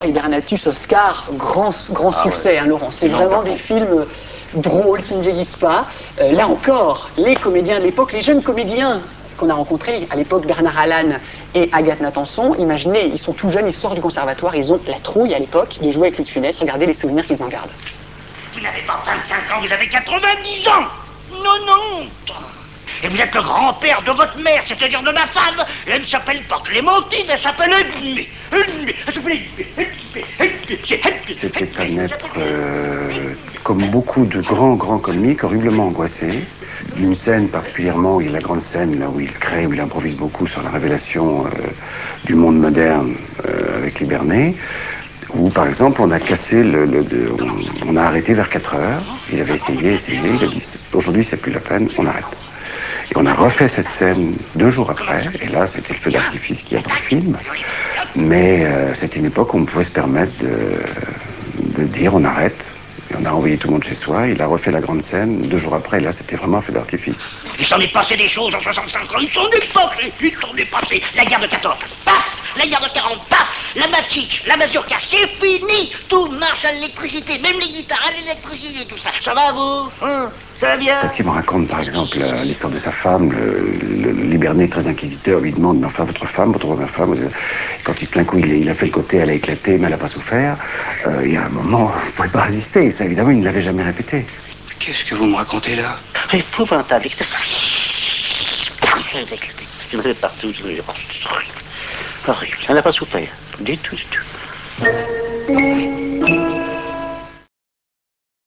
Hibernatus, Oscar, grand succès, hein, Laurent. C'est vraiment des films drôles qui ne vieillissent pas. Là encore, les comédiens de l'époque, les jeunes comédiens qu'on a rencontrés à l'époque, Bernard Allan et Agathe Nathanson, imaginez, ils sont tout jeunes, ils sortent du conservatoire, ils ont la trouille à l'époque de jouer avec Louis de Funès, regardez les souvenirs qu'ils en gardent. Vous n'avez pas 25 ans, vous avez 90 ans. Non. Et vous êtes le grand-père de votre mère, c'est-à-dire de ma femme. Elle ne s'appelle pas Clémentine, elle s'appelle Edmé. C'était un être, comme beaucoup de grands comiques, horriblement angoissé. Une scène particulièrement, il y a la grande scène là où il crée, où il improvise beaucoup sur la révélation du monde moderne avec les Bernet, où par exemple on a cassé on a arrêté vers 4 heures. Il avait essayé, il a dit aujourd'hui c'est plus la peine, on arrête. Et on a refait cette scène 2 jours après, et là c'était le feu d'artifice qu'il y a dans le film, mais c'était une époque où on pouvait se permettre de dire on arrête, et on a envoyé tout le monde chez soi, il a refait la grande scène 2 jours après, et là c'était vraiment un feu d'artifice. Il s'en est passé des choses en 65 ans, il s'en est passé, la guerre de 14, paf, la guerre de 40, paf, la Machiche, la mazurka, c'est fini, tout marche à l'électricité, même les guitares à l'électricité, tout ça. Ça va vous ça va bien? Quand il me raconte par exemple l'histoire de sa femme, le Bernet très inquisiteur lui demande mais enfin votre première femme, quand tout d'un coup il a fait le côté, elle a éclaté mais elle n'a pas souffert, il y a un moment, il ne pouvait pas résister, ça évidemment il ne l'avait jamais répété. Qu'est-ce que vous me racontez là? Épouvantable. Je me fais partout, horrible. Elle n'a pas souffert, du tout.